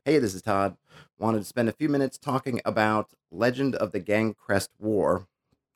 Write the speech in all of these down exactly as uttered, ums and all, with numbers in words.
Hey, this is Todd. Wanted to spend a few minutes talking about Legend of the Gangcrest War,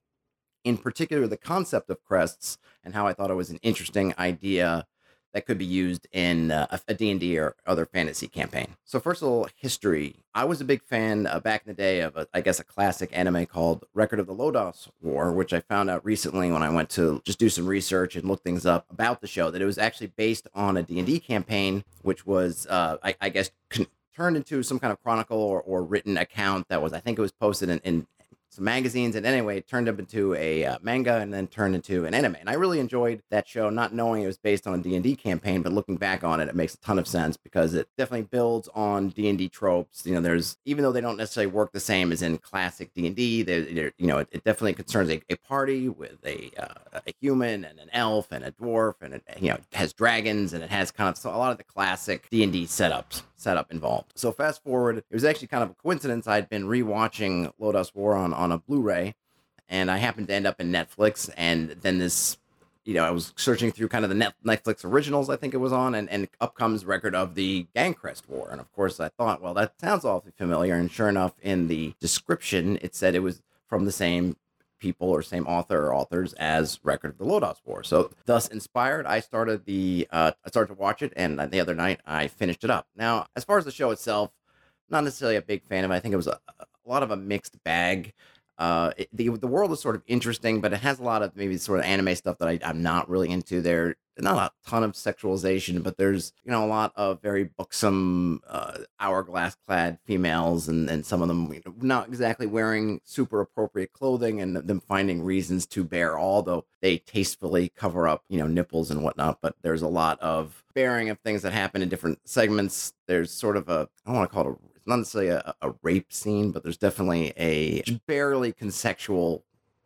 in particular the concept of crests and how I thought it was an interesting idea that could be used in uh, a, a D and D or other fantasy campaign. So first of all, history. I was a big fan uh, back in the day of, a, I guess, a classic anime called Record of the Lodoss War, which I found out recently when I went to just do some research and look things up about the show, that it was actually based on a D and D campaign, which was, uh, I, I guess, con- turned into some kind of chronicle or, or written account that was, I think it was posted in, in some magazines, and anyway, it turned up into a uh, manga and then turned into an anime. And I really enjoyed that show, not knowing it was based on a D and D campaign, but looking back on it, it makes a ton of sense because it definitely builds on D and D tropes. You know, there's, even though they don't necessarily work the same as in classic D and D, they're, they're, you know, it, it definitely concerns a, a party with a uh, a human and an elf and a dwarf, and it, you know, it has dragons, and it has kind of so a lot of the classic D and D setups setup involved. So fast forward, it was actually kind of a coincidence. I'd been rewatching Lodoss War on on a Blu-ray, and I happened to end up in Netflix, and then this, you know, I was searching through kind of the Net- Netflix originals, I think it was on, and, and up comes Record of the Gangcrest War. And of course I thought, well, that sounds awfully familiar, and sure enough, in the description, it said it was from the same people or same author or authors as Record of the Lodoss War. So thus inspired, I started the, uh, I started to watch it, and the other night I finished it up. Now, as far as the show itself, not necessarily a big fan of it. I think it was a, a lot of a mixed bag. Uh, it, the the world is sort of interesting, but it has a lot of maybe sort of anime stuff that I, I'm not really into. There, not a ton of sexualization, but there's, you know, a lot of very buxom, uh, hourglass-clad females, and, and some of them, you know, not exactly wearing super appropriate clothing, and them finding reasons to bare, although they tastefully cover up, you know, nipples and whatnot. But there's a lot of bearing of things that happen in different segments. There's sort of a, I don't want to call it a, it's not necessarily a, a rape scene, but there's definitely a barely consensual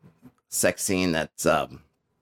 sex scene that's, um,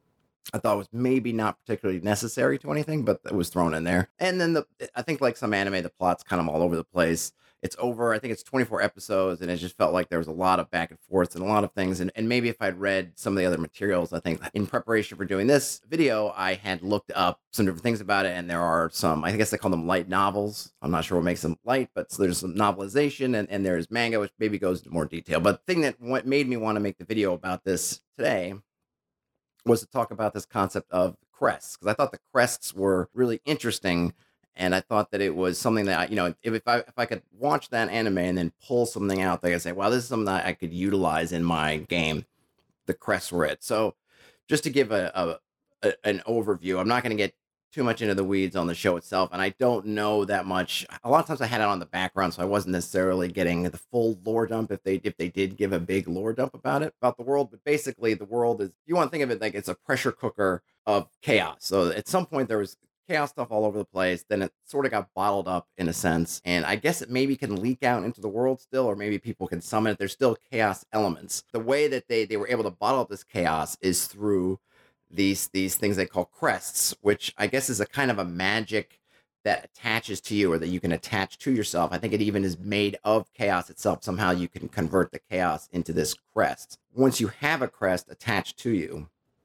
I thought was maybe not particularly necessary to anything, but it was thrown in there. And then the, I think like some anime, the plot's kind of all over the place. It's over, I think it's twenty-four episodes, and it just felt like there was a lot of back and forth and a lot of things. And, and maybe if I'd read some of the other materials, I think in preparation for doing this video, I had looked up some different things about it. And there are some, I guess they call them light novels. I'm not sure what makes them light, but so there's some novelization, and, and there's manga, which maybe goes into more detail. But the thing that what made me want to make the video about this today was to talk about this concept of crests, because I thought the crests were really interesting. And I thought that it was something that, I, you know, if, if I if I could watch that anime and then pull something out, like I say, wow, this is something that I could utilize in my game, the crests were it. So just to give a, a, a an overview, I'm not going to get too much into the weeds on the show itself, and I don't know that much. A lot of times I had it on the background, so I wasn't necessarily getting the full lore dump if they if they did give a big lore dump about it, about the world. But basically, the world is, you want to think of it like it's a pressure cooker of chaos. So at some point there was chaos stuff all over the place, then it sort of got bottled up in a sense, and I guess it maybe can leak out into the world still, or maybe people can summon it. There's still chaos elements. The way that they they were able to bottle up this chaos is through these these things they call crests, which I guess is a kind of a magic that attaches to you, or that you can attach to yourself. I think it even is made of chaos itself. Somehow you can convert the chaos into this crest. Once you have a crest attached to you,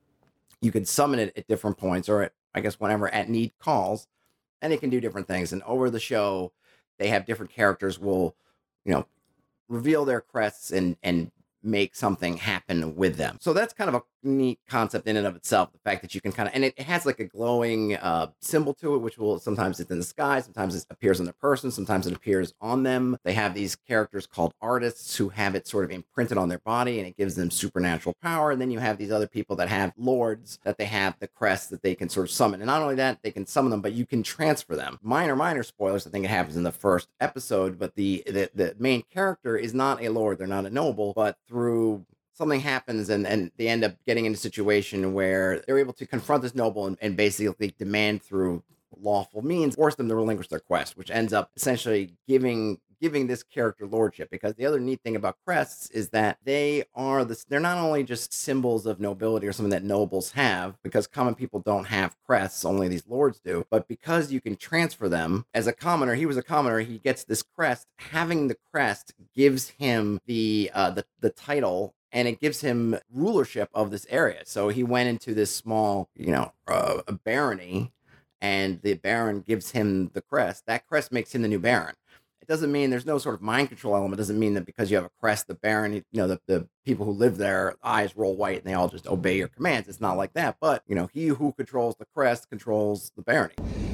you can summon it at different points, or at, I guess whenever at need calls, and it can do different things. And over the show, they have different characters will, you know, reveal their crests and and make something happen with them. So that's kind of a neat concept in and of itself. The fact that you can kind of, and it, it has like a glowing uh, symbol to it, which will sometimes it's in the sky, sometimes it appears on the person, sometimes it appears on them. They have these characters called artists who have it sort of imprinted on their body, and it gives them supernatural power. And then you have these other people that have lords, that they have the crest that they can sort of summon. And not only that, they can summon them, but you can transfer them. Minor, minor spoilers. I think it happens in the first episode, but the the, the main character is not a lord. They're not a noble, but through something happens, and, and they end up getting in a situation where they're able to confront this noble and, and basically demand through lawful means, force them to relinquish their quest, which ends up essentially giving giving this character lordship. Because the other neat thing about crests is that they are this, they're not only just symbols of nobility or something that nobles have, because common people don't have crests, only these lords do, but because you can transfer them. As a commoner, he was a commoner, he gets this crest. Having the crest gives him the uh, the the title, and it gives him rulership of this area. So he went into this small, you know, uh, a barony, and the baron gives him the crest. That crest makes him the new baron. it doesn't mean there's no sort of mind control element. It doesn't mean that because you have a crest, the Baron, you know, the, the people who live there, eyes roll white and they all just obey your commands. It's not like that. But, you know, he who controls the crest controls the barony.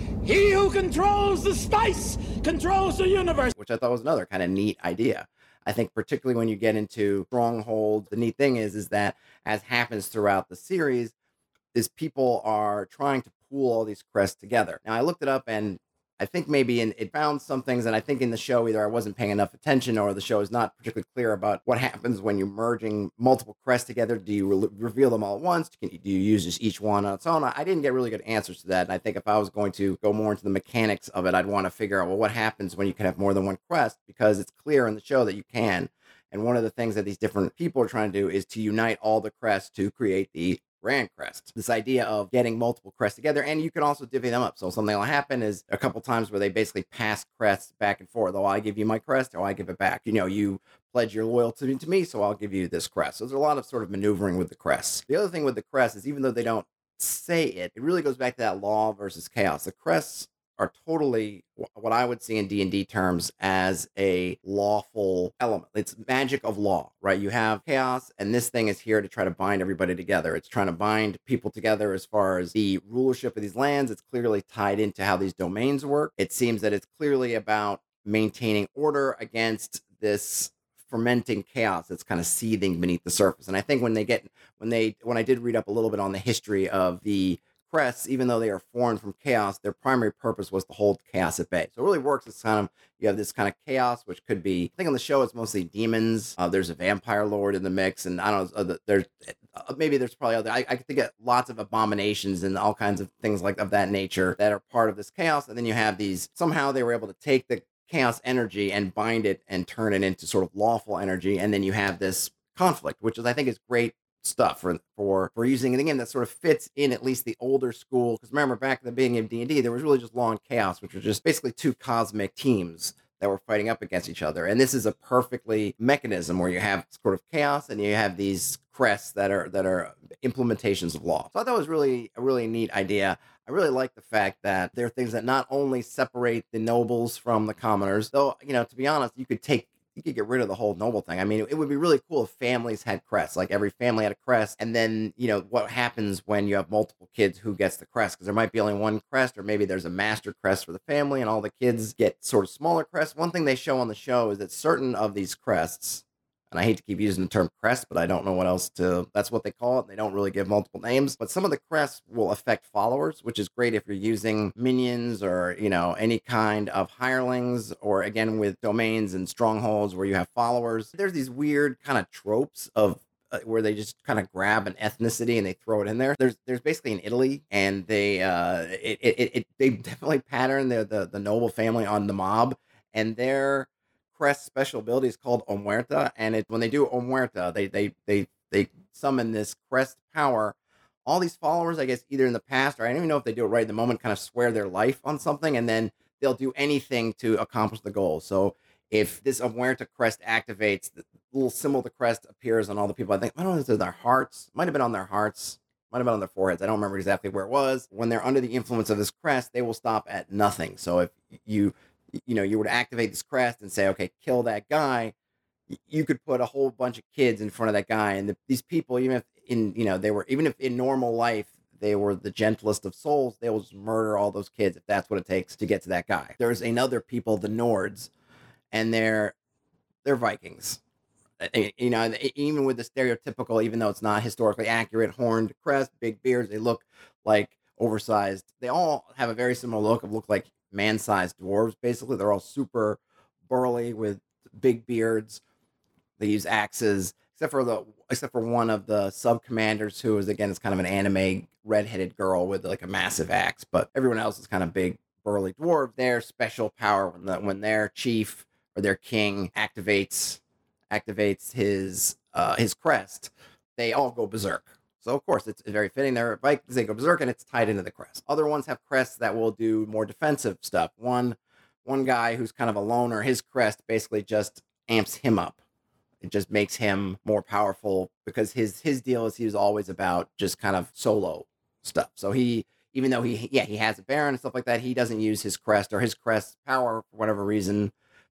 He who controls the spice controls the universe. Which I thought was another kind of neat idea. I think particularly when you get into Stronghold, the neat thing is, is that as happens throughout the series, is people are trying to pool all these crests together. Now, I looked it up and I think maybe in, it found some things, and I think in the show either I wasn't paying enough attention or the show is not particularly clear about what happens when you're merging multiple crests together. Do you re- reveal them all at once? Can you, do you use just each one on its own? I, I didn't get really good answers to that, and I think if I was going to go more into the mechanics of it, I'd want to figure out, well, what happens when you can have more than one crest, because it's clear in the show that you can. And one of the things that these different people are trying to do is to unite all the crests to create the Grand Crest. This idea of getting multiple crests together, and you can also divvy them up. So something will happen is a couple times where they basically pass crests back and forth. Oh, I give you my crest, oh, I give it back. You know, you pledge your loyalty to me, so I'll give you this crest. So there's a lot of sort of maneuvering with the crests. The other thing with the crest is, even though they don't say it, it really goes back to that law versus chaos. The crests are totally what I would see in D and D terms as a lawful element. It's magic of law, right? You have chaos, and this thing is here to try to bind everybody together. It's trying to bind people together as far as the rulership of these lands. It's clearly tied into how these domains work. It seems that it's clearly about maintaining order against this fermenting chaos that's kind of seething beneath the surface. And I think when they get, when they, when I did read up a little bit on the history of the crests, even though they are formed from chaos, their primary purpose was to hold chaos at bay. So it really works. It's kind of, you have this kind of chaos, which could be, I think on the show, it's mostly demons. Uh, there's a vampire lord in the mix. And I don't know, there's, uh, maybe there's probably other, I, I could think of lots of abominations and all kinds of things like of that nature that are part of this chaos. And then you have these, somehow they were able to take the chaos energy and bind it and turn it into sort of lawful energy. And then you have this conflict, which is, I think is great stuff for for for using it again, that sort of fits in at least the older school, because remember back at the beginning of D and D there was really just Law and Chaos, which was just basically two cosmic teams that were fighting up against each other. And this is a perfectly mechanism where you have sort of chaos and you have these crests that are that are implementations of law. So I thought it was really a really neat idea. I really like the fact that there are things that not only separate the nobles from the commoners, though, you know, to be honest, you could take you could get rid of the whole noble thing. I mean, it, it would be really cool if families had crests, like every family had a crest. And then, you know, what happens when you have multiple kids, who gets the crest? Because there might be only one crest, or maybe there's a master crest for the family and all the kids get sort of smaller crests. One thing they show on the show is that certain of these crests, and I hate to keep using the term crest, but I don't know what else to, that's what they call it. They don't really give multiple names, but some of the crests will affect followers, which is great if you're using minions or, you know, any kind of hirelings, or again, with domains and strongholds where you have followers. There's these weird kind of tropes of uh, where they just kind of grab an ethnicity and they throw it in there. There's, there's basically in Italy, and they, uh, it, it, it, they definitely pattern the, the, the noble family on the mob, and their crest special ability is called Omerta, and it when they do Omerta, they they they they summon this crest power. All these followers, I guess, either in the past or I don't even know if they do it right in the moment, kind of swear their life on something, and then they'll do anything to accomplish the goal. So if this Omerta crest activates, the little symbol of the crest appears on all the people. I think I don't know if it's their hearts, might have been on their hearts, might have been on their foreheads. I don't remember exactly where it was. When they're under the influence of this crest, they will stop at nothing. So if you you know, you would activate this crest and say, okay, kill that guy, you could put a whole bunch of kids in front of that guy. And the, these people, even if in, you know, they were, even if in normal life, they were the gentlest of souls, they will just murder all those kids if that's what it takes to get to that guy. There's another people, the Nords, and they're, they're Vikings. You know, even with the stereotypical, even though it's not historically accurate, horned crest, big beards, they look like oversized. They all have a very similar look of look like man-sized dwarves. Basically, they're all super burly with big beards. They use axes, except for the except for one of the sub commanders, who is again is kind of an anime redheaded girl with like a massive axe. But everyone else is kind of big burly dwarves. Their special power when the, when their chief or their king activates activates his uh, his crest, they all go berserk. So, of course, it's very fitting. They're Vikings, they go berserk, and it's tied into the crest. Other ones have crests that will do more defensive stuff. One one guy who's kind of a loner, his crest basically just amps him up. It just makes him more powerful, because his his deal is he was always about just kind of solo stuff. So he, even though he, yeah, he has a Baron and stuff like that, he doesn't use his crest or his crest's power for whatever reason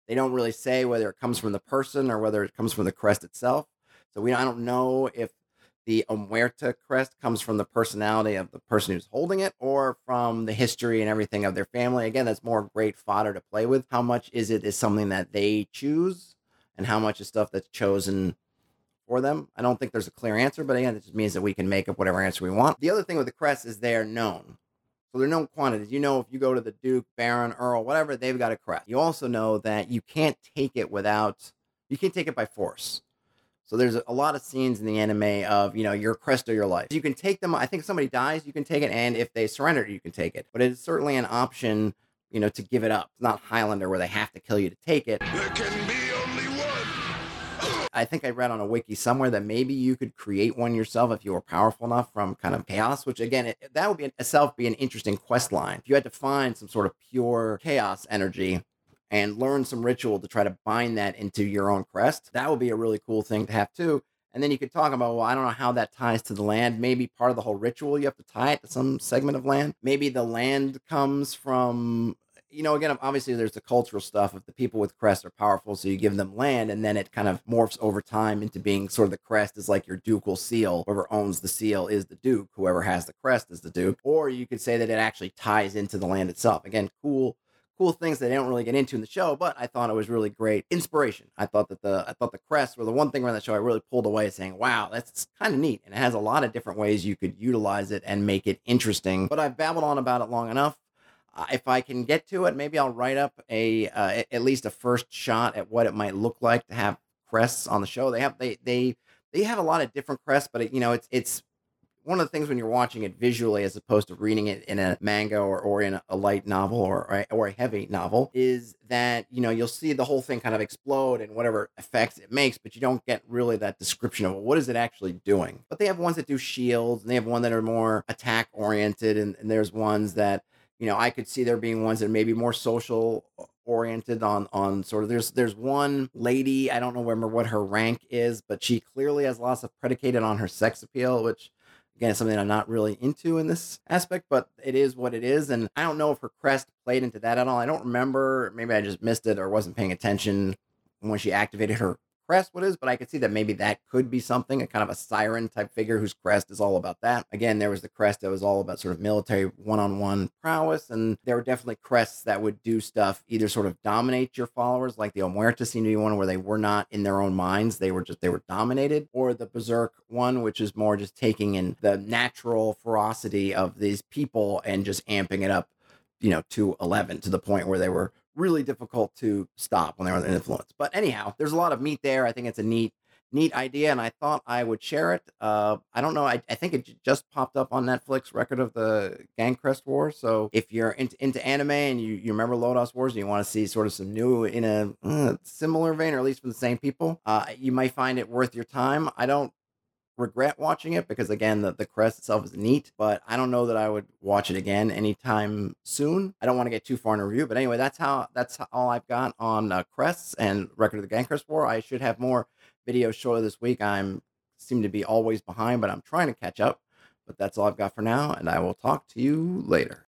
They don't really say whether it comes from the person or whether it comes from the crest itself. So we I don't know if the Omerta crest comes from the personality of the person who's holding it or from the history and everything of their family. Again, that's more great fodder to play with. How much is it is something that they choose and how much is stuff that's chosen for them? I don't think there's a clear answer, but again, it just means that we can make up whatever answer we want. The other thing with the crest is they're known. So they're known quantities. You know, if you go to the Duke, Baron, Earl, whatever, they've got a crest. You also know that you can't take it without, you can't take it by force. So there's a lot of scenes in the anime of, you know, your crest or your life. You can take them. I think if somebody dies, you can take it. And if they surrender, you can take it. But it's certainly an option, you know, to give it up. It's not Highlander where they have to kill you to take it. There can be only one. I think I read on a wiki somewhere that maybe you could create one yourself if you were powerful enough from kind of chaos, which again, it, that would be itself be an interesting quest line. If you had to find some sort of pure chaos energy and learn some ritual to try to bind that into your own crest, that would be a really cool thing to have too. And then you could talk about, well, I don't know how that ties to the land. Maybe part of the whole ritual, you have to tie it to some segment of land. Maybe the land comes from, you know, again, obviously there's the cultural stuff of the people with crests are powerful, so you give them land, and then it kind of morphs over time into being sort of the crest is like your ducal seal. Whoever owns the seal is the duke. Whoever has the crest is the duke. Or you could say that it actually ties into the land itself. Again, cool cool things that they don't really get into in the show, but I thought it was really great inspiration. I thought that the I thought the crests were the one thing around the show I really pulled away saying, wow, that's kind of neat. And it has a lot of different ways you could utilize it and make it interesting. But I've babbled on about it long enough. Uh, if I can get to it, maybe I'll write up a uh, at least a first shot at what it might look like to have crests on the show. They have they they they have a lot of different crests, but it, you know, it's it's one of the things when you're watching it visually as opposed to reading it in a manga or, or in a light novel or, or, or a heavy novel is that, you know, you'll see the whole thing kind of explode and whatever effects it makes, but you don't get really that description of well, what is it actually doing. But they have ones that do shields, and they have one that are more attack oriented, and, and there's ones that, you know, I could see there being ones that may be more social oriented on on sort of there's there's one lady, I don't know remember what her rank is, but she clearly has lots of predicated on her sex appeal, which again, something I'm not really into in this aspect, but it is what it is. And I don't know if her crest played into that at all. I don't remember. Maybe I just missed it or wasn't paying attention when she activated her crest, what is, but I could see that maybe that could be something, a kind of a siren type figure whose crest is all about that. Again, there was the crest that was all about sort of military one-on-one prowess, and there were definitely crests that would do stuff, either sort of dominate your followers, like the Omerta seemed to be one where they were not in their own minds, they were just, they were dominated, or the Berserk one, which is more just taking in the natural ferocity of these people and just amping it up, you know, to eleven, to the point where they were really difficult to stop when they were under influence. But anyhow, there's a lot of meat there. I think it's a neat, neat idea, and I thought I would share it. Uh, I don't know. I, I think it j- just popped up on Netflix, Record of the Gangcrest War. So if you're into, into anime and you, you remember Lodoss Wars and you want to see sort of some new in a uh, similar vein, or at least from the same people, uh, you might find it worth your time. I don't regret watching it because again the, the crest itself is neat, but I don't know that I would watch it again anytime soon. I don't want to get too far in a review, but anyway, that's how that's all I've got on uh, crests and Record of the Gangcrest War. I should have more videos shortly this week. I'm seem to be always behind, but I'm trying to catch up. But that's all I've got for now, and I will talk to you later.